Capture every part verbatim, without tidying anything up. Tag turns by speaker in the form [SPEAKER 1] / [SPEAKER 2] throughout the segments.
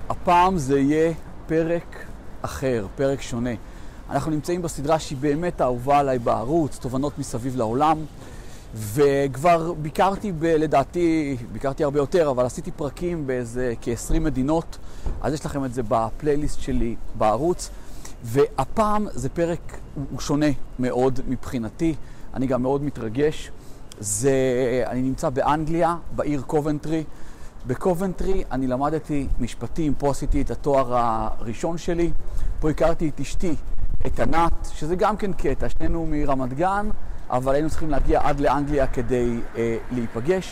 [SPEAKER 1] הפעם זה יהיה פרק אחר, פרק שונה. אנחנו נמצאים בסדרה שהיא באמת אהובה עליי בערוץ, תובנות מסביב לעולם, וכבר ביקרתי ב, לדעתי, ביקרתי הרבה יותר, אבל עשיתי פרקים באיזה כ-עשרים מדינות, אז יש לכם את זה בפלייליסט שלי בערוץ, והפעם זה פרק, הוא שונה מאוד מבחינתי, אני גם מאוד מתרגש. זה, אני נמצא באנגליה, בעיר קובנטרי. בקובנטרי אני למדתי משפטים, פה עשיתי את התואר הראשון שלי, פה הכרתי את אשתי, את ענת, שזה גם כן קטע, שנינו מרמת גן, אבל היינו צריכים להגיע עד לאנגליה כדי אה, להיפגש,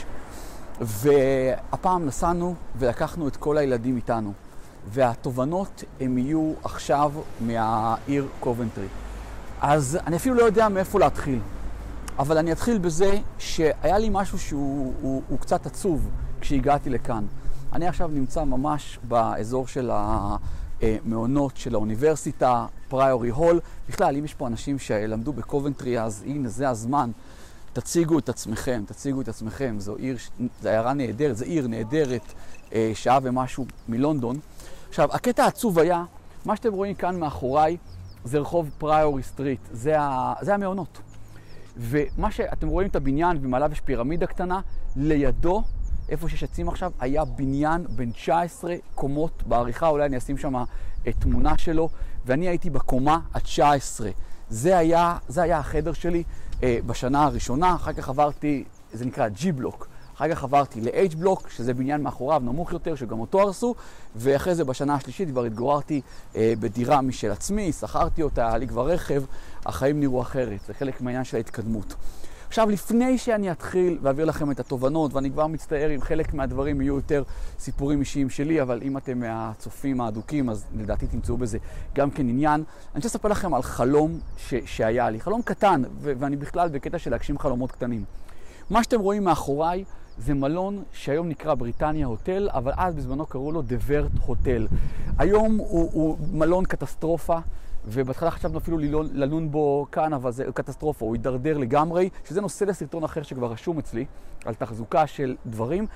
[SPEAKER 1] והפעם נסענו ולקחנו את כל הילדים איתנו, והתובנות הם יהיו עכשיו מהעיר קובנטרי. אז אני אפילו לא יודע מאיפה להתחיל, אבל אני אתחיל בזה שהיה לי משהו שהוא הוא, הוא קצת עצוב כשהגעתי לכאן. אני עכשיו נמצא ממש באזור של המעונות של האוניברסיטה, פריורי הול. בכלל, אם יש פה אנשים שלמדו בקובנטרי, אז הנה, זה הזמן. תציגו את עצמכם, תציגו את עצמכם. זו עיר, זו עיירה נהדרת, זו עיר נהדרת, שעה ומשהו מלונדון. עכשיו, הקטע העצוב היה, מה שאתם רואים כאן מאחוריי, זה רחוב פריורי סטריט. זה, ה, זה המעונות. ומה שאתם רואים את הבניין, ומעליו יש פירמידה קטנה, לידו, איפה שיש עצים עכשיו, היה בניין בין תשע עשרה קומות בעריכה, אולי אני אשים שם תמונה שלו, ואני הייתי בקומה ה-תשע עשרה. זה היה, זה היה החדר שלי אה, בשנה הראשונה, אחר כך עברתי, זה נקרא G-בלוק, אחר כך עברתי ל-H-בלוק, שזה בניין מאחוריו נמוך יותר, שגם אותו הרסו, ואחרי זה בשנה השלישית כבר התגוררתי אה, בדירה משל עצמי, שכרתי אותה, היה לי כבר רכב, החיים נראו אחרת, זה חלק מהעניין של ההתקדמות. עכשיו, לפני שאני אתחיל ואעביר לכם את התובנות, ואני כבר מצטער אם חלק מהדברים יהיו יותר סיפורים אישיים שלי, אבל אם אתם מהצופים האדוקים, אז לדעתי תמצאו בזה גם כן עניין. אני רוצה לספר לכם על חלום ש- שהיה לי, חלום קטן, ו- ואני בכלל בקטע של להגשים חלומות קטנים. מה שאתם רואים מאחוריי זה מלון שהיום נקרא בריטניה הוטל, אבל אז בזמנו קראו לו דה ורט הוטל. היום הוא, הוא מלון קטסטרופה, ובהתחלה חשבנו אפילו ללון בו כאן, אבל זה קטסטרופה, הוא יידרדר לגמרי, שזה נושא לסרטון אחר שכבר רשום אצלי, על תחזוקה של דברים.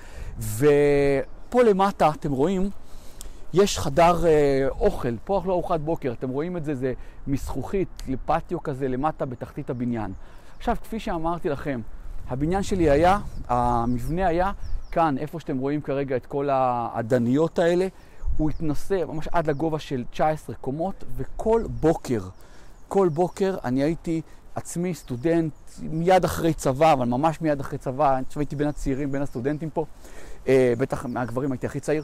[SPEAKER 1] ופה למטה, אתם רואים, יש חדר אה, אוכל, פה לא ארוחת בוקר, אתם רואים את זה, זה מזכוכית לפטיו כזה למטה בתחתית הבניין. עכשיו, כפי שאמרתי לכם, הבניין שלי היה, המבנה היה כאן, איפה שאתם רואים כרגע את כל העדניות האלה, הוא התנסה ממש עד לגובה של תשע עשרה קומות, וכל בוקר, כל בוקר אני הייתי עצמי סטודנט, מיד אחרי צבא, אבל ממש מיד אחרי צבא, אני חושב הייתי בין הצעירים, בין הסטודנטים פה, אה, בטח מהגברים הייתי הכי צעיר,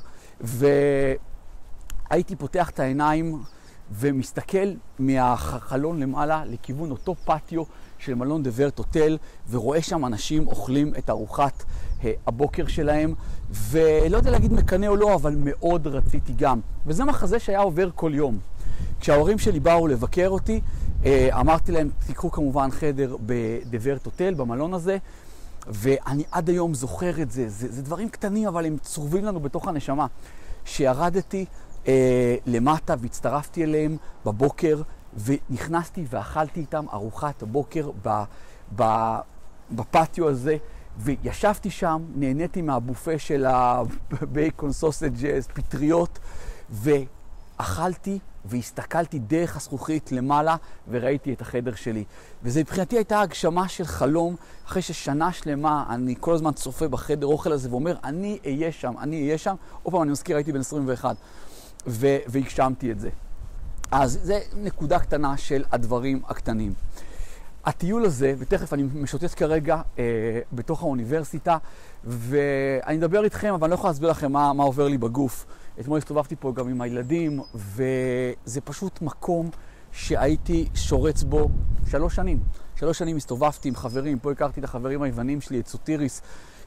[SPEAKER 1] והייתי פותח את העיניים ומסתכל מהחלון למעלה לכיוון אותו פטיו של מלון דה ורט הוטל, ורואה שם אנשים אוכלים את ארוחת הבוקר שלהם, ולא יודע להגיד מקנה או לא, אבל מאוד רציתי גם. וזה מחזה שהיה עובר כל יום. כשההורים שלי באו לבקר אותי, אמרתי להם, תיקחו כמובן חדר בדה ורט הוטל, במלון הזה, ואני עד היום זוכר את זה. זה, זה דברים קטנים, אבל הם צורבים לנו בתוך הנשמה. שירדתי אה, למטה והצטרפתי אליהם בבוקר, ונכנסתי ואכלתי איתם ארוחת הבוקר ב, ב, בפטיו הזה, וישבתי שם, נהניתי מהבופה של הבייקון סוסג' פטריות, ואכלתי והסתכלתי דרך הזכוכית למעלה וראיתי את החדר שלי. וזה מבחינתי הייתה הגשמה של חלום, אחרי ששנה שלמה אני כל הזמן צופה בחדר אוכל הזה ואומר, אני אהיה שם, אני אהיה שם. עוד פעם, אני מזכיר, הייתי בן עשרים ואחת, ו- והגשמתי את זה. אז זה נקודה קטנה של הדברים הקטנים. הטיול הזה, ותכף אני משוטט כרגע אה, בתוך האוניברסיטה, ואני אדבר איתכם, אבל אני לא יכול להסביר לכם מה, מה עובר לי בגוף. אתמול הסתובבתי פה גם עם הילדים, וזה פשוט מקום שהייתי שורץ בו שלוש שנים. שלוש שנים הסתובבתי עם חברים, פה הכרתי את החברים היוונים שלי, את סוטיריס,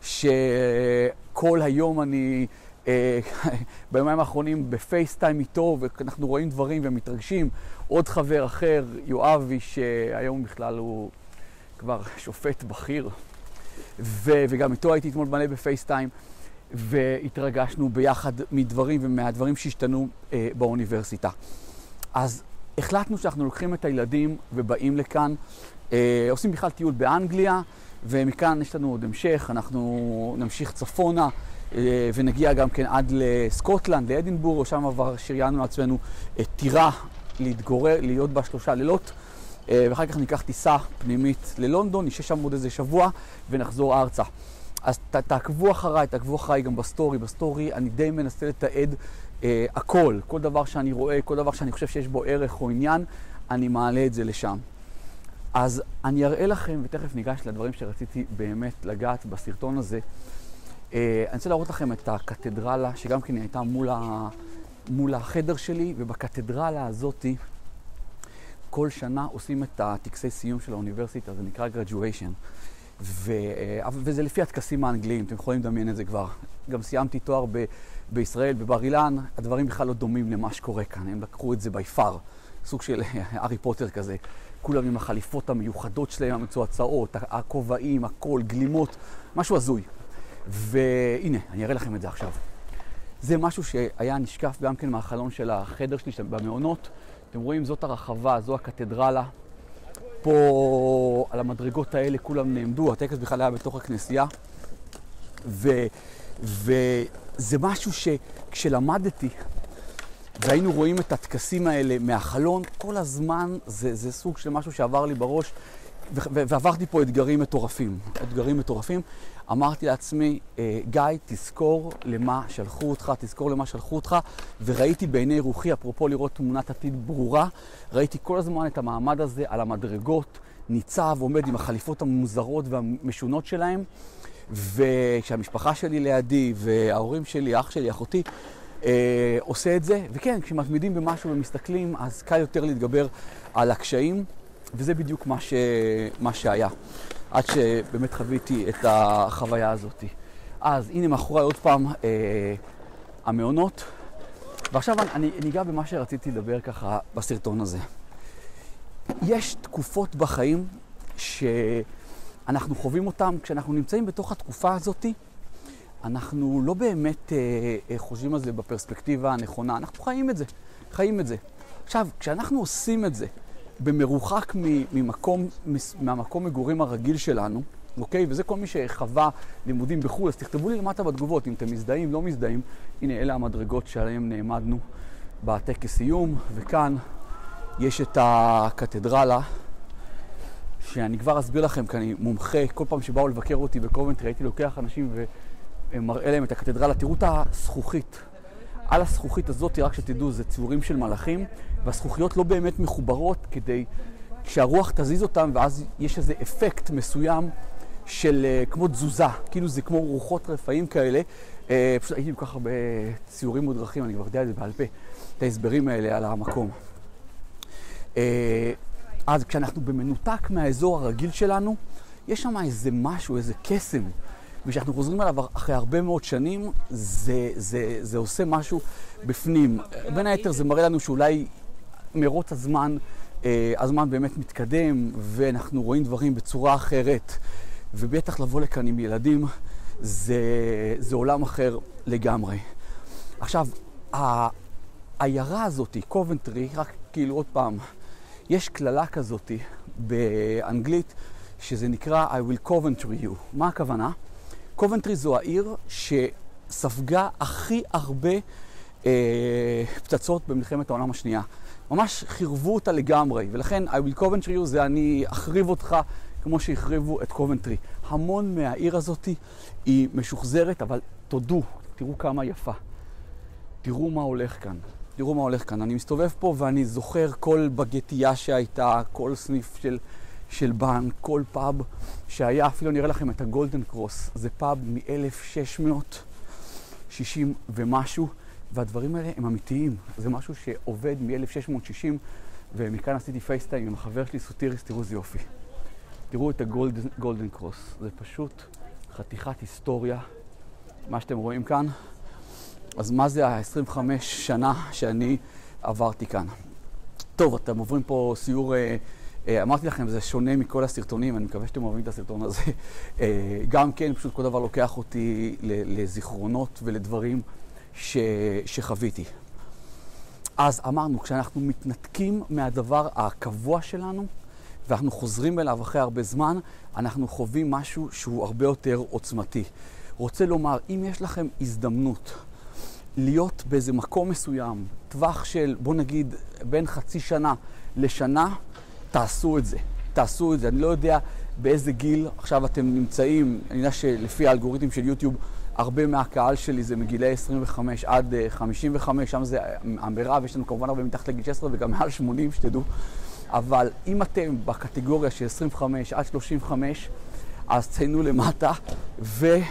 [SPEAKER 1] שכל היום אני... ביומיים האחרונים בפייסטיים איתו, ואנחנו רואים דברים ומתרגשים. עוד חבר אחר, יואבי, שהיום בכלל הוא כבר שופט בכיר, ו- וגם איתו הייתי אתמול מלא בפייסטיים, והתרגשנו ביחד מדברים ומהדברים שהשתנו אה, באוניברסיטה. אז החלטנו שאנחנו לוקחים את הילדים ובאים לכאן, אה, עושים בכלל טיול באנגליה, ומכאן יש לנו עוד המשך, אנחנו נמשיך צפונה, ונגיע גם כן עד לסקוטלנד, לאדינבורו, שם עבר שריינו לעצמנו טירה להתגורר, להיות בה שלושה לילות, ואחר כך ניקח טיסה פנימית ללונדון, נשאר שם עוד איזה שבוע ונחזור ארצה. אז ת, תעקבו אחריי, תעקבו אחריי גם בסטורי. בסטורי אני די מנסה לתעד אה, הכל, כל דבר שאני רואה, כל דבר שאני חושב שיש בו ערך או עניין, אני מעלה את זה לשם. אז אני אראה לכם, ותכף ניגש לדברים שרציתי באמת לגעת בסרטון הזה. אה, אני רוצה להראות לכם את הקתדרלה, שגם כן הייתה מול, ה, מול החדר שלי, ובקתדרלה הזאת כל שנה עושים את הטקסי סיום של האוניברסיטה, זה נקרא graduation. ו... וזה לפי הטקסים האנגליים, אתם יכולים לדמיין את זה כבר. גם סיימתי תואר ב... בישראל, בבר אילן, הדברים בכלל לא דומים למה שקורה כאן, הם לקחו את זה ביפר, סוג של הארי פוטר כזה, כולם עם החליפות המיוחדות שלהם, המצועצעות, הכובעים, הכל, גלימות, משהו הזוי. והנה, אני אראה לכם את זה עכשיו. זה משהו שהיה נשקף גם כן מהחלון של החדר שלי במעונות. אתם רואים, זאת הרחבה, זו הקתדרלה. פה על המדרגות האלה כולם נעמדו, הטקס בכלל היה בתוך הכנסייה. ו, וזה משהו שכשלמדתי, והיינו רואים את הטקסים האלה מהחלון, כל הזמן זה, זה סוג של משהו שעבר לי בראש, ו, ו, ועברתי פה אתגרים מטורפים. אתגרים מטורפים. אמרתי לעצמי, גיא, תזכור למה שלחו אותך, תזכור למה שלחו אותך, וראיתי בעיני רוחי, אפרופו לראות תמונת עתיד ברורה, ראיתי כל הזמן את המעמד הזה על המדרגות, ניצב, עומד עם החליפות המוזרות והמשונות שלהם, וכשהמשפחה שלי לידי, וההורים שלי, אח שלי, אחותי, אה, עושה את זה, וכן, כשמתמידים במשהו ומסתכלים, אז קל יותר להתגבר על הקשיים, וזה בדיוק מה, ש... מה שהיה. עד שבאמת חוויתי את החוויה הזאת. אז הנה מאחורי עוד פעם אה, המעונות. ועכשיו אני ניגע במה שרציתי לדבר ככה בסרטון הזה. יש תקופות בחיים שאנחנו חווים אותם, כשאנחנו נמצאים בתוך התקופה הזאת, אנחנו לא באמת אה, חושבים על זה בפרספקטיבה הנכונה, אנחנו חיים את זה, חיים את זה. עכשיו, כשאנחנו עושים את זה, במרוחק ממקום, מהמקום מגורים הרגיל שלנו, אוקיי? וזה כל מי שחווה לימודים בחו"ל, אז תכתבו לי למטה בתגובות, אם אתם מזדהים, לא מזדהים. הנה, אלה המדרגות שעליהם נעמדנו בטקס סיום, וכאן יש את הקתדרלה, שאני כבר אסביר לכם, כי אני מומחה, כל פעם שבאו לבקר אותי בקובנטרי, הייתי לוקח אנשים ומראה להם את הקתדרלה. תראו את הזכוכית. על הזכוכית הזאת, רק שתדעו, זה ציורים של מלאכים, והזכוכיות לא באמת מחוברות כדי שהרוח תזיז אותם, ואז יש איזה אפקט מסוים של כמו תזוזה, כאילו זה כמו רוחות רפאים כאלה. פשוט הייתי כל כך הרבה ציורים מודרכים, אני כבר יודע את זה בעל פה, את ההסברים האלה על המקום. אז כשאנחנו במנותק מהאזור הרגיל שלנו, יש שם איזה משהו, איזה קסם, וכשאנחנו חוזרים עליו אחרי הרבה מאוד שנים, זה, זה, זה עושה משהו בפנים. בין היתר זה מראה לנו שאולי מרוץ הזמן, אה, הזמן באמת מתקדם, ואנחנו רואים דברים בצורה אחרת, ובטח לבוא לכאן עם ילדים, זה, זה עולם אחר לגמרי. עכשיו, העיירה הזאת, קובנטרי, רק כאילו עוד פעם, יש כללה כזאת באנגלית, שזה נקרא I will Coventry you. מה הכוונה? קובנטרי זו העיר שספגה הכי הרבה אה, פצצות במלחמת העולם השנייה. ממש חירבו אותה לגמרי, ולכן I will Coventry you זה אני אחריב אותך כמו שהחריבו את קובנטרי. המון מהעיר הזאת היא משוחזרת, אבל תודו, תראו כמה יפה. תראו מה הולך כאן. תראו מה הולך כאן. אני מסתובב פה ואני זוכר כל בגטייה שהייתה, כל סניף של... של בנק, כל פאב שהיה, אפילו נראה לכם את הגולדן קרוס, זה פאב מ-אלף שש מאות שישים ומשהו, והדברים האלה הם אמיתיים, זה משהו שעובד מ-אלף שש מאות שישים, ומכאן עשיתי פייסטיים עם החבר שלי סוטיריס, תראו זה יופי. תראו את הגולדן קרוס, זה פשוט חתיכת היסטוריה, מה שאתם רואים כאן. אז מה זה ה-עשרים וחמש שנה שאני עברתי כאן? טוב, אתם עוברים פה סיור... אמרתי לכם, זה שונה מכל הסרטונים, אני מקווה שאתם אוהבים את הסרטון הזה. גם כן, פשוט כל דבר לוקח אותי לזיכרונות ולדברים ש... שחוויתי. אז אמרנו, כשאנחנו מתנתקים מהדבר הקבוע שלנו, ואנחנו חוזרים אליו אחרי הרבה זמן, אנחנו חווים משהו שהוא הרבה יותר עוצמתי. רוצה לומר, אם יש לכם הזדמנות להיות באיזה מקום מסוים, טווח של, בוא נגיד, בין חצי שנה לשנה, תעשו את זה. תעשו את זה. אני לא יודע באיזה גיל עכשיו אתם נמצאים. אני יודע שלפי האלגוריתם של יוטיוב, הרבה מהקהל שלי זה מגילי עשרים וחמש עד חמישים וחמש, שם זה המרב, יש לנו כמובן הרבה מתחת לגיל שש עשרה וגם מעל שמונים, שתדעו. אבל אם אתם בקטגוריה של עשרים וחמש עד שלושים וחמש, אז ציינו למטה, ואם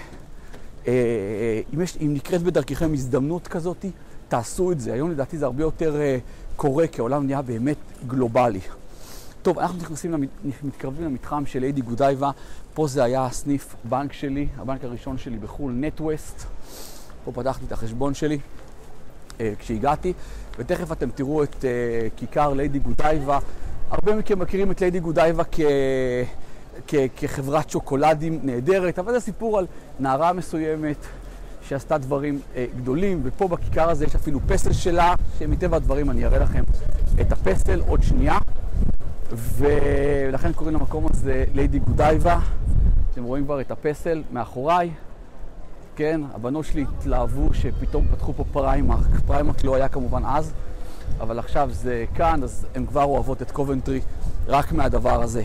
[SPEAKER 1] אם נקראת בדרככם הזדמנות כזאת, תעשו את זה. היום לדעתי זה הרבה יותר קורה, כי העולם נהיה באמת גלובלי. טוב, אנחנו נכנסים, מתקרבים למתחם של ליידי גודייבה. פה זה היה הסניף בנק שלי, הבנק הראשון שלי בחול, נטווסט. פה פתחתי את החשבון שלי אה, כשהגעתי, ותכף אתם תראו את אה, כיכר ליידי גודייבה. הרבה מכם מכירים את ליידי גודייבה כ... כ... כחברת שוקולדים נהדרת, אבל זה סיפור על נערה מסוימת שעשתה דברים אה, גדולים, ופה בכיכר הזה יש אפילו פסל שלה, שמטבע הדברים אני אראה לכם את הפסל עוד שנייה. ולכן קוראים למקום הזה ליידי גודייבה. אתם רואים כבר את הפסל מאחוריי. כן, הבנות שלי התלהבו שפתאום פתחו פה פריימרק. פריימרק לא היה כמובן אז, אבל עכשיו זה כאן, אז הן כבר אוהבות את קובנטרי רק מהדבר הזה.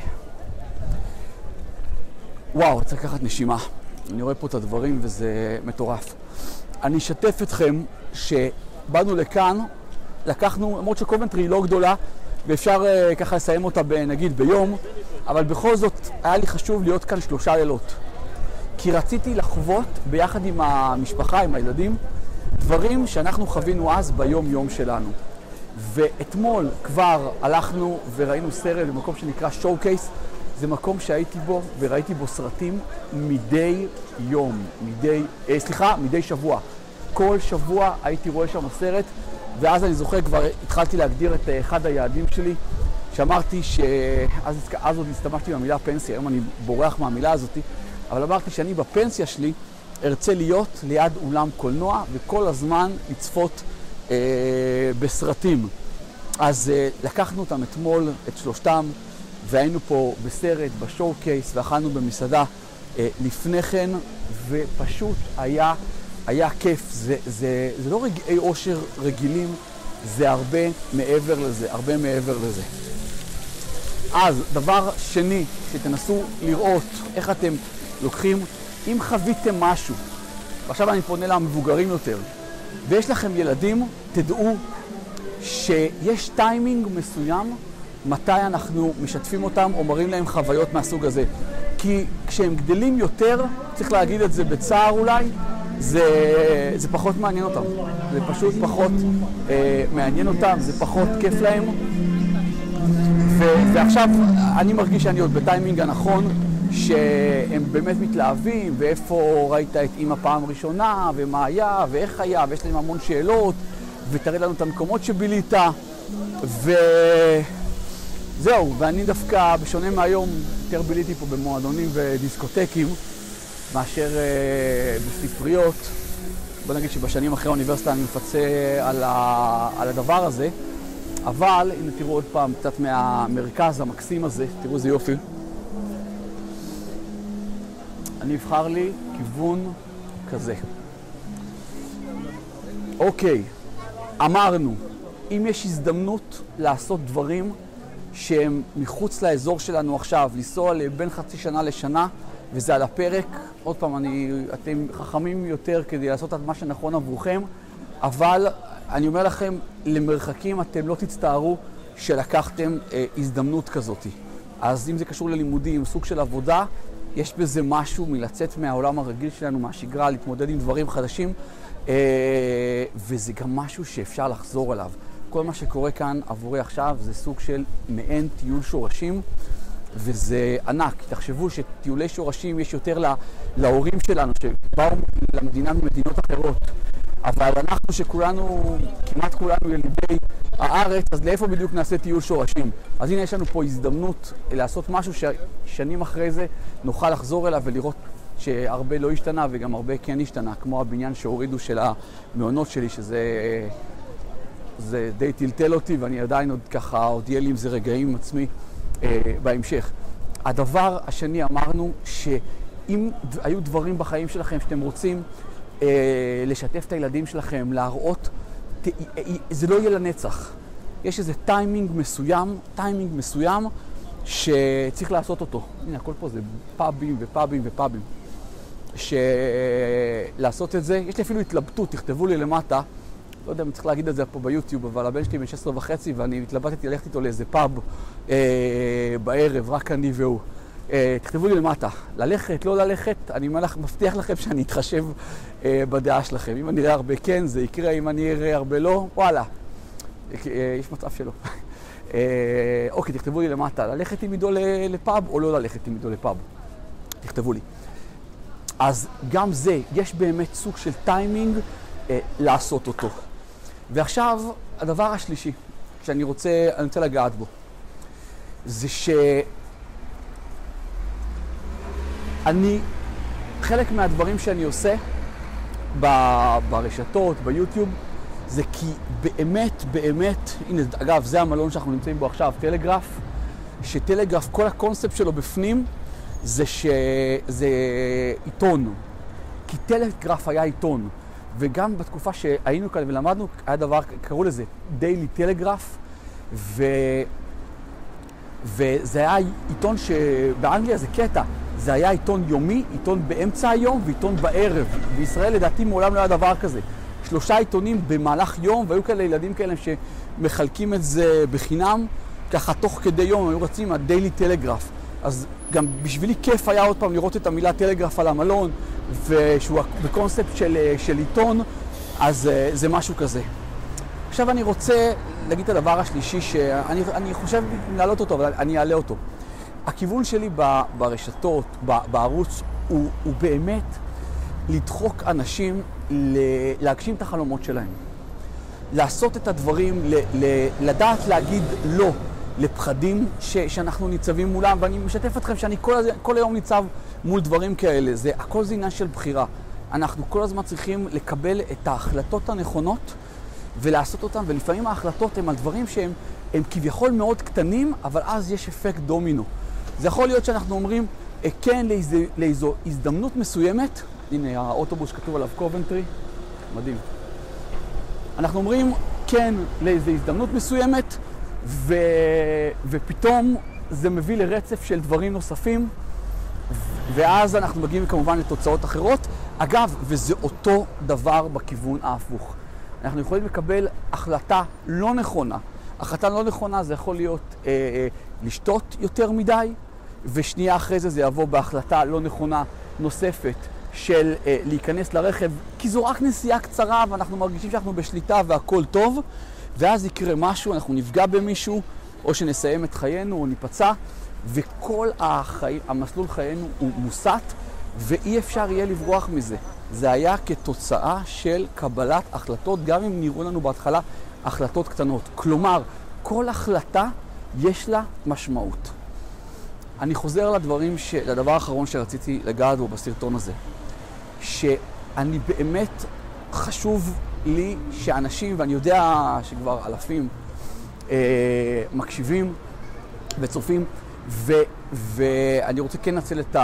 [SPEAKER 1] וואו, צריך לקחת נשימה. אני רואה פה את הדברים וזה מטורף. אני אשתף אתכם שבאנו לכאן, לקחנו, למרות שקובנטרי היא לא גדולה, ואפשר uh, ככה לסיים אותה נגיד ביום, אבל בכל זאת היה לי חשוב להיות כאן שלושה לילות. כי רציתי לחוות ביחד עם המשפחה, עם הילדים, דברים שאנחנו חווינו אז ביום יום שלנו. ואתמול כבר הלכנו וראינו סרט במקום שנקרא שואו-קייס. זה מקום שהייתי בו וראיתי בו סרטים מדי יום, מדי, אה, סליחה, מדי שבוע. כל שבוע הייתי רואה שם סרט, ואז אני זוכר, כבר התחלתי להגדיר את אחד היעדים שלי, שאמרתי שאז אז עוד הסתמשתי במילה פנסיה, היום אני בורח מהמילה הזאת, אבל אמרתי שאני בפנסיה שלי ארצה להיות ליד אולם קולנוע וכל הזמן לצפות אה, בסרטים. אז אה, לקחנו אותם אתמול, את שלושתם, והיינו פה בסרט, בשואו-קייס, ואכלנו במסעדה אה, לפני כן, ופשוט היה... היה כיף. זה, זה, זה לא רגעי אושר רגילים, זה הרבה מעבר לזה, הרבה מעבר לזה. אז דבר שני, שתנסו לראות איך אתם לוקחים, אם חוויתם משהו, ועכשיו אני פונה למבוגרים יותר, ויש לכם ילדים, תדעו שיש טיימינג מסוים מתי אנחנו משתפים אותם או מראים להם חוויות מהסוג הזה. כי כשהם גדלים יותר, צריך להגיד את זה בצער אולי, זה, זה פחות מעניין אותם, זה פשוט פחות אה, מעניין אותם, זה פחות כיף להם. ו, ועכשיו אני מרגיש שאני עוד בטיימינג הנכון, שהם באמת מתלהבים, ואיפה ראית את אמא פעם ראשונה, ומה היה, ואיך היה, ויש להם המון שאלות, ותראה לנו את המקומות שבילית, וזהו, ואני דווקא בשונה מהיום יותר ביליתי פה במועדונים ודיסקוטקים, מאשר uh, בספריות. בוא נגיד שבשנים אחרי האוניברסיטה אני מפצה על, ה... על הדבר הזה, אבל הנה תראו עוד פעם קצת מהמרכז המקסים הזה, תראו איזה יופי. אני אבחר לי כיוון כזה. אוקיי, אמרנו, אם יש הזדמנות לעשות דברים שהם מחוץ לאזור שלנו עכשיו, לנסוע בין חצי שנה לשנה, וזה על הפרק. עוד פעם, אני, אתם חכמים יותר כדי לעשות את מה שנכון עבורכם, אבל אני אומר לכם, למרחקים אתם לא תצטערו שלקחתם אה, הזדמנות כזאת. אז אם זה קשור ללימודים, סוג של עבודה, יש בזה משהו מלצאת מהעולם הרגיל שלנו, מהשגרה, להתמודד עם דברים חדשים, אה, וזה גם משהו שאפשר לחזור אליו. כל מה שקורה כאן עבורי עכשיו זה סוג של מעין טיול שורשים, וזה ענק. תחשבו שטיולי שורשים יש יותר לה, להורים שלנו שבאו למדינה ממדינות אחרות, אבל אנחנו שכולנו, כמעט כולנו ילידי הארץ, אז לאיפה בדיוק נעשה טיול שורשים? אז הנה יש לנו פה הזדמנות לעשות משהו ששנים אחרי זה נוכל לחזור אליו ולראות שהרבה לא השתנה וגם הרבה כן השתנה, כמו הבניין שהורידו של המעונות שלי, שזה זה די טלטל אותי, ואני עדיין עוד ככה, עוד יהיה לי עם זה רגעים עם עצמי אה, בהמשך. הדבר השני, אמרנו אם היו דברים בחיים שלכם שאתם רוצים אה, לשתף את הילדים שלכם, להראות, ת, זה לא יהיה לנצח. יש איזה טיימינג מסוים, טיימינג מסוים שצריך לעשות אותו. הנה, הכל פה זה פאבים ופאבים ופאבים. שלעשות את זה, יש לי אפילו התלבטות, תכתבו לי למטה, לא יודע אם צריך להגיד את זה פה ביוטיוב, אבל הבן שלי בן שש עשרה וחצי ואני התלבטתי ללכת איתו לאיזה פאב אה, בערב, רק אני והוא. אה, תכתבו לי למטה, ללכת, לא ללכת, אני מבטיח לכם שאני אתחשב אה, בדעה שלכם. אם אני אראה הרבה כן, זה יקרה, אם אני אראה הרבה לא, וואלה, אה, יש מצב שלא. אה, אוקיי, תכתבו לי למטה, ללכת עם עידו לפאב או לא ללכת עם עידו לפאב. תכתבו לי. אז גם זה, יש באמת סוג של טיימינג אה, לעשות אותו. ועכשיו, הדבר השלישי שאני רוצה, אני רוצה לגעת בו, זה שאני, חלק מהדברים שאני עושה ב- ברשתות, ביוטיוב, זה כי באמת, באמת, הנה, אגב, זה המלון שאנחנו נמצאים בו עכשיו, טלגרף, שטלגרף, כל הקונספט שלו בפנים, זה שזה עיתון, כי טלגרף היה עיתון, וגם בתקופה שהיינו כאן ולמדנו, היה דבר, קראו לזה דיילי טלגרף, ו... וזה היה עיתון שבאנגליה זה קטע, זה היה עיתון יומי, עיתון באמצע היום ועיתון בערב. בישראל לדעתי מעולם לא היה דבר כזה. שלושה עיתונים במהלך יום, והיו כאלה ילדים כאלה שמחלקים את זה בחינם, ככה תוך כדי יום, היו רצים הדיילי טלגרף. אז גם בשבילי כיף היה עוד פעם לראות את המילה טלגרף על המלון, ושהוא בקונספט של, של עיתון, אז זה משהו כזה. עכשיו אני רוצה להגיד את הדבר השלישי, שאני אני חושב להעלות אותו, אבל אני אעלה אותו. הכיוון שלי ברשתות, בערוץ, הוא, הוא באמת לדחוק אנשים להגשים את החלומות שלהם. לעשות את הדברים, ל, ל, לדעת להגיד לא. לפחדים ש, שאנחנו ניצבים מולם, ואני משתף אתכם שאני כל, כל היום ניצב מול דברים כאלה. זה, הכל זה עניין של בחירה. אנחנו כל הזמן צריכים לקבל את ההחלטות הנכונות ולעשות אותן, ולפעמים ההחלטות הן על דברים שהם הם כביכול מאוד קטנים, אבל אז יש אפקט דומינו. זה יכול להיות שאנחנו אומרים כן לאיזו, לאיזו הזדמנות מסוימת, הנה האוטובוס שכתוב עליו קובנטרי, מדהים. אנחנו אומרים כן לאיזו הזדמנות מסוימת, ו... ופתאום זה מביא לרצף של דברים נוספים, ואז אנחנו מגיעים כמובן לתוצאות אחרות. אגב, וזה אותו דבר בכיוון ההפוך. אנחנו יכולים לקבל החלטה לא נכונה. החלטה לא נכונה זה יכול להיות אה, אה, לשתות יותר מדי, ושנייה אחרי זה זה יבוא בהחלטה לא נכונה נוספת של אה, להיכנס לרכב, כי זו רק נסיעה קצרה ואנחנו מרגישים שאנחנו בשליטה והכל טוב, ואז יקרה משהו, אנחנו נפגע במישהו, או שנסיים את חיינו, או ניפצע, וכל החיים, המסלול חיינו הוא מוסט, ואי אפשר יהיה לברוח מזה. זה היה כתוצאה של קבלת החלטות, גם אם נראו לנו בהתחלה החלטות קטנות. כלומר, כל החלטה יש לה משמעות. אני חוזר לדברים, ש... לדבר האחרון שרציתי לגעת בו בסרטון הזה, שאני באמת חשוב לי שאנשים, ואני יודע שכבר אלפים אה, מקשיבים וצופים, ו, ואני רוצה כן לנצל את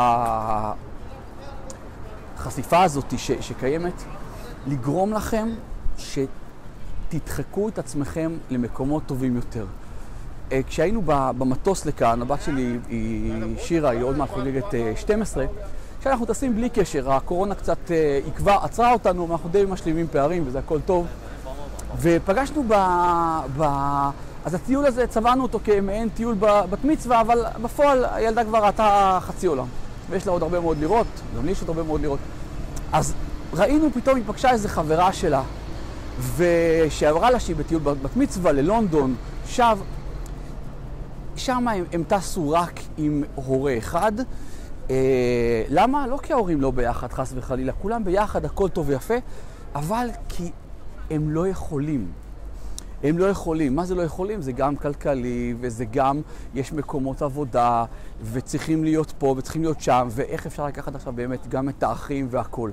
[SPEAKER 1] החשיפה הזאת ש, שקיימת, לגרום לכם שתדחקו את עצמכם למקומות טובים יותר. אה, כשהיינו במטוס לכאן, הבת שלי היא שירה, היא עוד מעט חוגגת שתים עשרה, כשאנחנו טסים בלי קשר, הקורונה קצת עקבה, עצרה אותנו, ואנחנו די משלימים פערים וזה הכל טוב. ופגשנו ב... ב... אז הטיול הזה, צבענו אותו כמעין טיול בת מצווה, אבל בפועל הילדה כבר ראתה חצי עולם. ויש לה עוד הרבה מאוד לראות, גם לי יש עוד הרבה מאוד לראות. אז ראינו פתאום, היא פגשה איזו חברה שלה, ושעברה לה שהיא בטיול בת מצווה ללונדון, שב... שם הם, הם טסו רק עם הורה אחד. אה, למה? לא כי ההורים לא ביחד, חס וחלילה, כולם ביחד, הכל טוב ויפה, אבל כי הם לא יכולים. הם לא יכולים. מה זה לא יכולים? זה גם כלכלי, וזה גם, יש מקומות עבודה, וצריכים להיות פה, וצריכים להיות שם, ואיך אפשר לקחת עכשיו באמת גם את האחים והכל.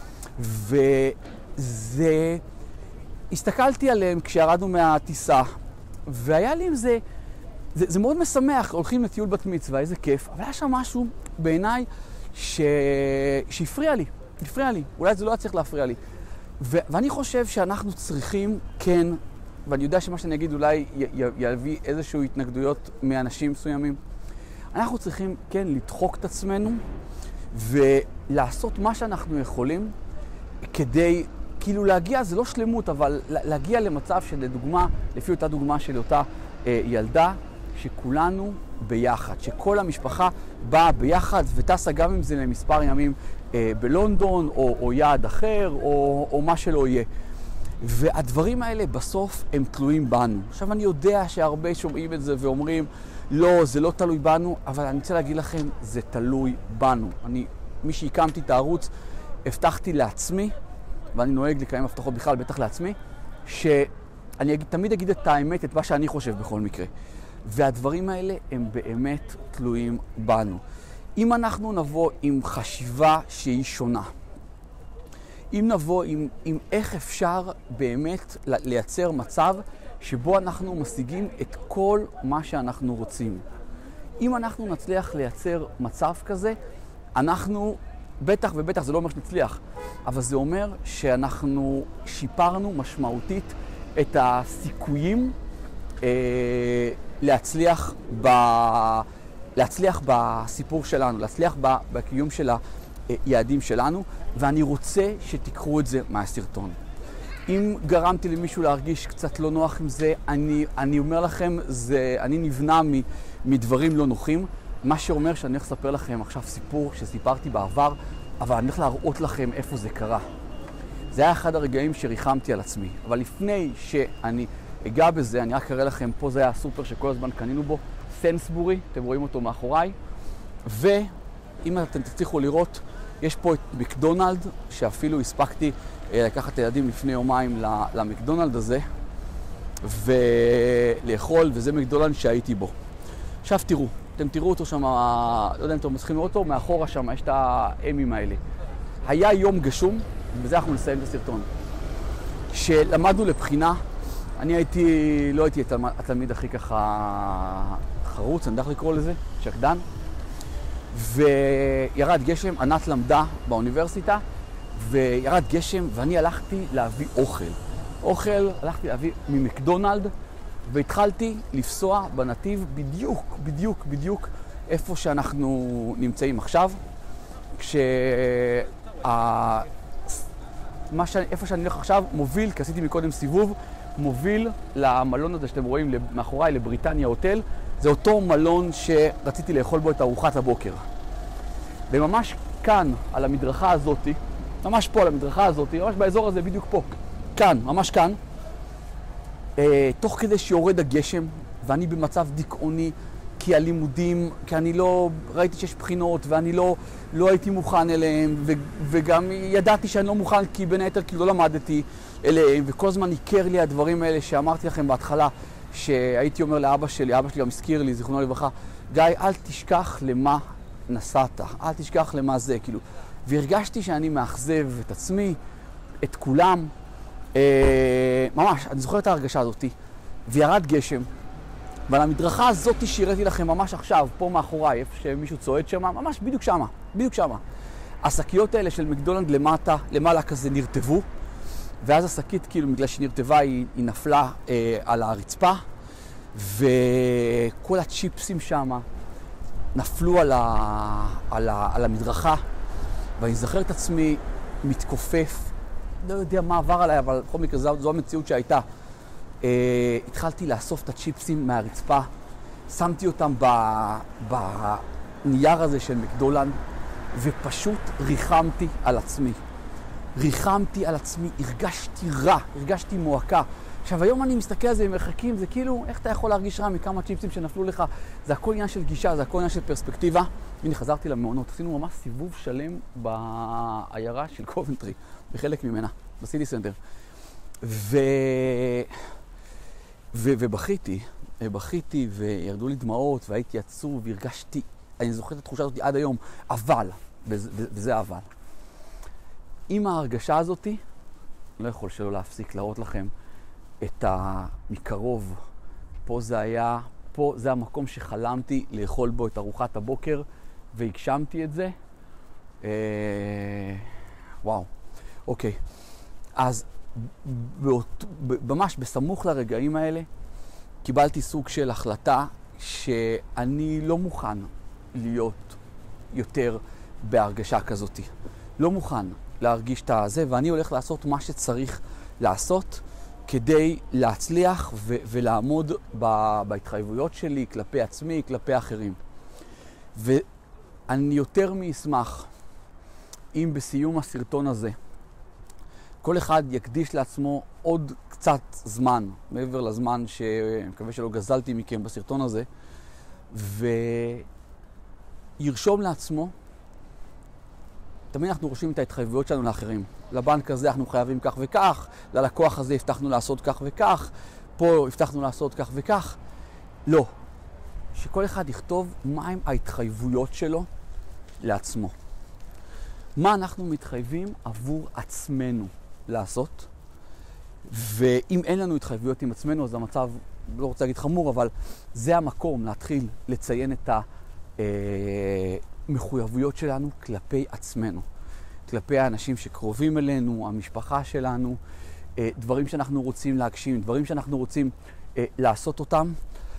[SPEAKER 1] וזה... הסתכלתי עליהם כשירדנו מהטיסה, והיה לי עם זה... זה, זה מאוד משמח, הולכים לטיול בת מצווה, איזה כיף, אבל היה שם משהו בעיניי ש... שהפריע לי, הפריע לי. אולי זה לא היה צריך להפריע לי. ו... ואני חושב שאנחנו צריכים, כן, ואני יודע שמה שאני אגיד אולי י... י... יביא איזשהו התנגדויות מאנשים מסוימים. אנחנו צריכים, כן, לדחוק את עצמנו ולעשות מה שאנחנו יכולים כדי, כאילו להגיע, זה לא שלמות, אבל להגיע למצב שלדוגמה, לפי אותה דוגמה של אותה אה, ילדה, שכולנו ביחד, שכל המשפחה באה ביחד וטסה גם אם זה למספר ימים אה, בלונדון או, או יעד אחר או, או מה שלא יהיה. והדברים האלה בסוף הם תלויים בנו. עכשיו אני יודע שהרבה שומעים את זה ואומרים, לא, זה לא תלוי בנו, אבל אני רוצה להגיד לכם, זה תלוי בנו. אני, מי שהקמתי את הערוץ, הבטחתי לעצמי, ואני נוהג לקיים הבטחות בכלל, בטח לעצמי, שאני אגיד, תמיד אגיד את האמת, את מה שאני חושב בכל מקרה. והדברים האלה הם באמת תלויים בנו. אם אנחנו נבוא עם חשיבה שהיא שונה, אם נבוא עם, עם איך אפשר באמת לייצר מצב שבו אנחנו משיגים את כל מה שאנחנו רוצים. אם אנחנו נצליח לייצר מצב כזה, אנחנו, בטח ובטח, זה לא אומר שנצליח, אבל זה אומר שאנחנו שיפרנו משמעותית את הסיכויים אה, להצליח, ב, להצליח בסיפור שלנו, להצליח ב, בקיום של היעדים שלנו, ואני רוצה שתיקחו את זה מהסרטון. אם גרמתי למישהו להרגיש קצת לא נוח עם זה, אני, אני אומר לכם, זה, אני נבנה מ, מדברים לא נוחים, מה שאומר שאני הולך לספר לכם עכשיו סיפור שסיפרתי בעבר, אבל אני הולך להראות לכם איפה זה קרה. זה היה אחד הרגעים שריחמתי על עצמי, אבל לפני שאני אגע בזה, אני רק אראה לכם, פה זה היה הסופר שכל הזמן קנינו בו, סנסבורי, אתם רואים אותו מאחוריי, ואם אתם תצליחו לראות, יש פה את מקדונלד, שאפילו הספקתי לקחת את הילדים לפני יומיים למקדונלד הזה, ולאכול, וזה מקדונלד שהייתי בו. עכשיו תראו, אתם תראו אותו שם, לא יודע אם אתם מצליחים לראות אותו, מאחורה שם יש את האמים האלה. היה יום גשום, ובזה אנחנו נסיים את הסרטון. שלמדנו לבחינה, אני הייתי, לא הייתי התלמיד הכי ככה חרוץ, אני דרך לקרוא לזה, שקדן. וירד גשם, ענת למדה באוניברסיטה, וירד גשם ואני הלכתי להביא אוכל. אוכל, הלכתי להביא ממקדונלד, והתחלתי לפסוע בנתיב בדיוק, בדיוק, בדיוק איפה שאנחנו נמצאים עכשיו. כשה... מה ש... איפה שאני הולך עכשיו מוביל, כי עשיתי מקודם סיבוב, מוביל למלון הזה שאתם רואים מאחוריי, לבריטניה הוטל. זה אותו מלון שרציתי לאכול בו את ארוחת הבוקר. וממש כאן, על המדרכה הזאת, ממש פה על המדרכה הזאת, ממש באזור הזה, בדיוק פה, כאן, ממש כאן, אה, תוך כדי שיורד הגשם, ואני במצב דיכאוני, כי הלימודים, כי אני לא ראיתי שיש בחינות, ואני לא, לא הייתי מוכן אליהם, ו, וגם ידעתי שאני לא מוכן, כי בין היתר כי לא למדתי אליהם, וכל הזמן עיקר לי הדברים האלה שאמרתי לכם בהתחלה, שהייתי אומר לאבא שלי, אבא שלי גם הזכיר לי, זיכרונו לברכה, גיא, אל תשכח למה נסעת, אל תשכח למה זה, כאילו. והרגשתי שאני מאכזב את עצמי, את כולם, אה, ממש, אני זוכר את ההרגשה הזאת, וירד גשם, ועל המדרכה הזאת שהראיתי לכם ממש עכשיו, פה מאחוריי, איפה שמישהו צועד שם, ממש בדיוק שמה, בדיוק שמה. השקיות האלה של מקדונלד למטה, למעלה כזה נרטבו, ואז השקית, כאילו, בגלל שנרטבה, היא, היא נפלה אה, על הרצפה, וכל הצ'יפסים שם נפלו על, ה, על, ה, על המדרכה, ואני זוכר את עצמי מתכופף, לא יודע מה עבר עליי, אבל בכל מקרה זו, זו המציאות שהייתה. אה, התחלתי לאסוף את הצ'יפסים מהרצפה, שמתי אותם בנייר הזה של מקדונלד, ופשוט ריחמתי על עצמי. ריחמתי על עצמי, הרגשתי רע, הרגשתי מועקה. עכשיו, היום אני מסתכל על זה במרחקים, זה כאילו, איך אתה יכול להרגיש רע מכמה צ'יפסים שנפלו לך? זה הכל עניין של גישה, זה הכל עניין של פרספקטיבה. הנה, חזרתי למעונות, עשינו ממש סיבוב שלם בעיירה של קובנטרי, בחלק ממנה, בסיטי סנטר. ו... ו... ובכיתי, בכיתי, וירדו לי דמעות, והייתי עצוב, והרגשתי, אני זוכר את התחושה הזאת עד היום, אבל, וזה, וזה אבל. עם ההרגשה הזאת, אני לא יכול שלא להפסיק להראות לכם את המקרוב. פה זה היה, פה זה המקום שחלמתי לאכול בו את ארוחת הבוקר, והגשמתי את זה. וואו, אוקיי. אז באות, ממש בסמוך לרגעים האלה, קיבלתי סוג של החלטה שאני לא מוכן להיות יותר בהרגשה כזאת. לא מוכן להרגיש את הזה, ואני הולך לעשות מה שצריך לעשות כדי להצליח ו- ולעמוד ב- בהתחייבויות שלי כלפי עצמי, כלפי אחרים. ואני יותר מאשמח אם בסיום הסרטון הזה כל אחד יקדיש לעצמו עוד קצת זמן, מעבר לזמן שאני מקווה שלא גזלתי מכם בסרטון הזה, וירשום לעצמו, תמיד אנחנו רושמים את ההתחייבויות שלנו לאחרים. לבנק הזה אנחנו חייבים כך וכך, ללקוח הזה הבטחנו לעשות כך וכך, פה הבטחנו לעשות כך וכך. לא. שכל אחד יכתוב מהם ההתחייבויות שלו לעצמו. מה אנחנו מתחייבים עבור עצמנו לעשות, ואם אין לנו התחייבויות עם עצמנו, אז המצב, לא רוצה להגיד חמור, אבל זה המקום להתחיל לציין את המחויבויות שלנו כלפי עצמנו, כלפי האנשים שקרובים אלינו, המשפחה שלנו, דברים שאנחנו רוצים להגשים, דברים שאנחנו רוצים לעשות אותם,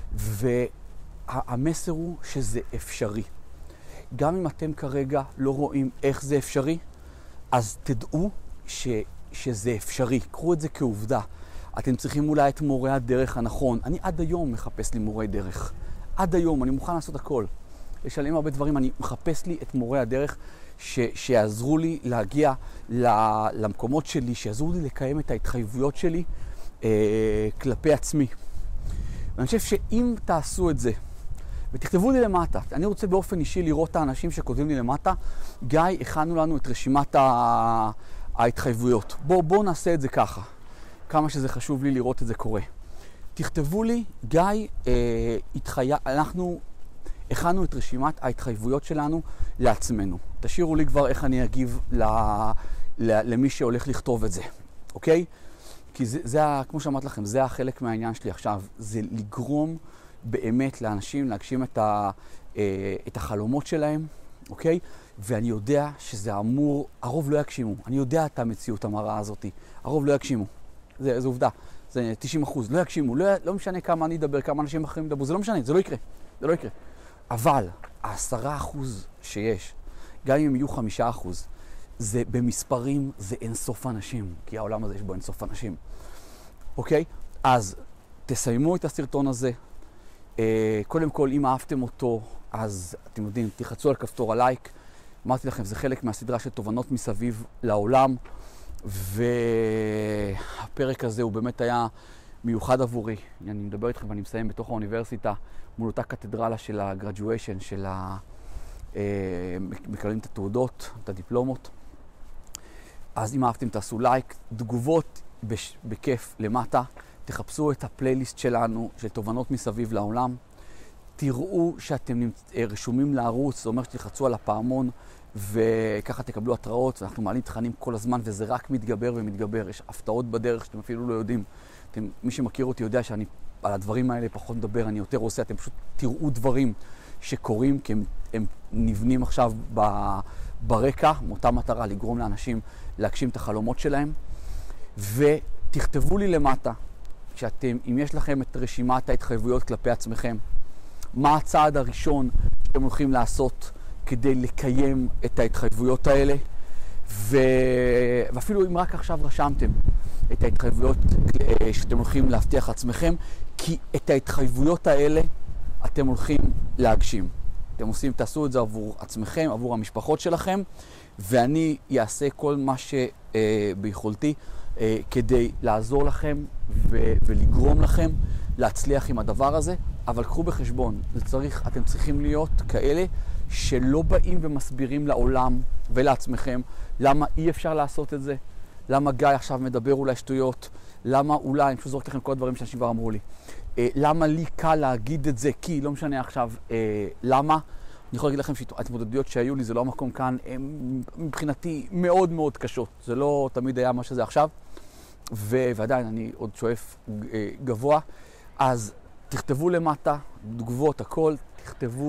[SPEAKER 1] והמסר הוא שזה אפשרי. גם אם אתם כרגע לא רואים איך זה אפשרי, אז תדעו ש... שזה אפשרי. קחו את זה כעובדה. אתם צריכים אולי את מורה הדרך הנכון. אני עד היום מחפש לי מורה דרך. עד היום, אני מוכן לעשות הכל. לשלם הרבה דברים, אני מחפש לי את מורה הדרך ש... שיעזרו לי להגיע למקומות שלי, שיעזרו לי לקיים את ההתחייבויות שלי אה, כלפי עצמי. ואני חושב שאם תעשו את זה, ותכתבו לי למטה, אני רוצה באופן אישי לראות את האנשים שכותבים לי למטה, גיא, הכנו לנו את רשימת ה... ההתחייבויות. בואו בוא נעשה את זה ככה. כמה שזה חשוב לי לראות את זה קורה. תכתבו לי, גיא, אה, התחי... אנחנו הכנו את רשימת ההתחייבויות שלנו לעצמנו. תשאירו לי כבר איך אני אגיב ל... ל... למי שהולך לכתוב את זה. אוקיי? כי זה, זה, כמו שאמרת לכם, זה החלק מהעניין שלי עכשיו. זה לגרום באמת לאנשים להגשים את, ה... אה, את החלומות שלהם. אוקיי? ואני יודע שזה אמור, הרוב לא יקשימו. אני יודע את המציאות המראה הזאת. הרוב לא יקשימו. זה, זה עובדה. זה תשעים אחוז. לא יקשימו. לא, לא משנה כמה אני אדבר, כמה אנשים אחרים ידברו. זה לא משנה. זה לא יקרה. זה לא יקרה. אבל העשרה אחוז שיש, גם אם יהיו חמישה אחוז, זה במספרים, זה אינסוף אנשים. כי העולם הזה יש בו אינסוף אנשים. אוקיי? אז תסיימו את הסרטון הזה. קודם כל, אם אהבתם אותו, אז אתם יודעים, תחצו על כפתור הלייק. אמרתי לכם, זה חלק מהסדרה של תובנות מסביב לעולם, והפרק הזה הוא באמת היה מיוחד עבורי. אני מדבר איתכם ואני מסיים בתוך האוניברסיטה, מול אותה קתדרלה של הגרדואשן, של ה... מקבלים את התעודות, את הדיפלומות. אז אם אהבתם, תעשו לייק, תגובות בש... בכיף למטה, תחפשו את הפלייליסט שלנו, של תובנות מסביב לעולם. תראו שאתם רשומים לערוץ, זאת אומרת שתלחצו על הפעמון וככה תקבלו התראות. אנחנו מעלים תכנים כל הזמן וזה רק מתגבר ומתגבר. יש הפתעות בדרך שאתם אפילו לא יודעים. אתם, מי שמכיר אותי יודע שאני על הדברים האלה פחות מדבר, אני יותר עושה. אתם פשוט תראו דברים שקורים כי הם, הם נבנים עכשיו ב, ברקע, מאותה מטרה לגרום לאנשים להגשים את החלומות שלהם. ותכתבו לי למטה שאתם, אם יש לכם את רשימת ההתחייבויות כלפי עצמכם, מה הצעד הראשון שאתם הולכים לעשות כדי לקיים את ההתחייבויות האלה, ו... ואפילו אם רק עכשיו רשמתם את ההתחייבויות שאתם הולכים להבטיח לעצמכם, כי את ההתחייבויות האלה אתם הולכים להגשים. אתם עושים, תעשו את זה עבור עצמכם, עבור המשפחות שלכם, ואני אעשה כל מה שביכולתי כדי לעזור לכם ו... ולגרום לכם להצליח עם הדבר הזה. אבל קחו בחשבון, זה צריך, אתם צריכים להיות כאלה שלא באים ומסבירים לעולם ולעצמכם למה אי אפשר לעשות את זה, למה גיא עכשיו מדבר אולי שטויות, למה אולי, אני פשוט זורק לכם כל הדברים שאנשים כבר אמרו לי, אה, למה לי קל להגיד את זה, כי לא משנה עכשיו אה, למה. אני יכול להגיד לכם שההתמודדויות שהיו לי, זה לא המקום כאן, הם מבחינתי מאוד מאוד קשות, זה לא תמיד היה מה שזה עכשיו, ו- ועדיין אני עוד שואף אה, גבוה. אז תכתבו למטה, תגובות, הכל, תכתבו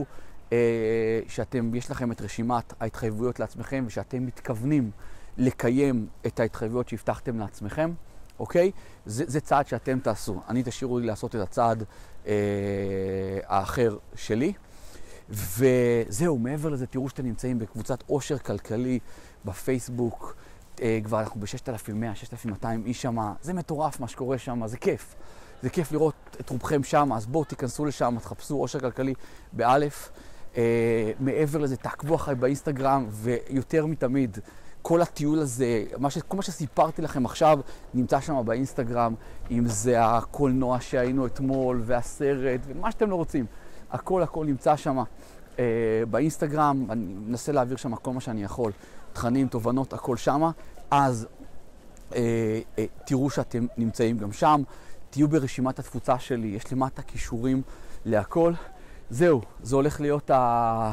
[SPEAKER 1] שאתם, יש לכם את רשימת ההתחייבויות לעצמכם, ושאתם מתכוונים לקיים את ההתחייבויות שהבטחתם לעצמכם, אוקיי? זה, זה צעד שאתם תעשו. אני תשאירו לי לעשות את הצעד אה, האחר שלי. וזהו, מעבר לזה, תראו שאתם נמצאים בקבוצת עושר כלכלי בפייסבוק, אה, כבר אנחנו ב-ששת אלפים מאה, ששת אלפים מאתיים איש שמה, זה מטורף מה שקורה שמה, זה כיף. זה כיף לראות את רובכם שם, אז בואו תיכנסו לשם, תחפשו עושר כלכלי באלף. אה, מעבר לזה, תעקבו אחרי באינסטגרם, ויותר מתמיד, כל הטיול הזה, מה ש... כל מה שסיפרתי לכם עכשיו, נמצא שם באינסטגרם, אם זה הקולנוע שהיינו אתמול, והסרט, ומה שאתם לא רוצים. הכל הכל נמצא שם אה, באינסטגרם, אני מנסה להעביר שם כל מה שאני יכול, תכנים, תובנות, הכל שם. אז אה, אה, תראו שאתם נמצאים גם שם, תהיו ברשימת התפוצה שלי, יש למטה קישורים להכל. זהו, זה הולך להיות ה...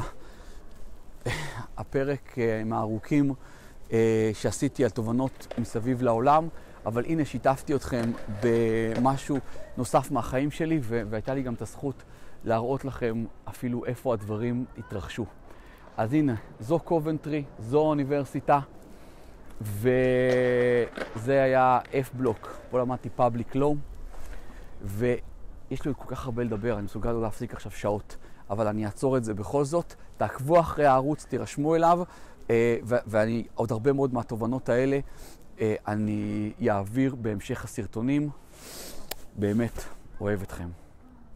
[SPEAKER 1] הפרק מהארוכים שעשיתי על תובנות מסביב לעולם, אבל הנה שיתפתי אתכם במשהו נוסף מהחיים שלי, והייתה לי גם את הזכות להראות לכם אפילו איפה הדברים התרחשו. אז הנה, זו קובנטרי, זו האוניברסיטה, וזה היה F-Block. פה למדתי Public Law, ויש לי כל כך הרבה לדבר, אני מסוגל לא להפסיק עכשיו שעות, אבל אני אעצור את זה בכל זאת. תעקבו אחרי הערוץ, תירשמו אליו, ואני עוד הרבה מאוד מהתובנות האלה אני אעביר בהמשך הסרטונים. באמת אוהב אתכם.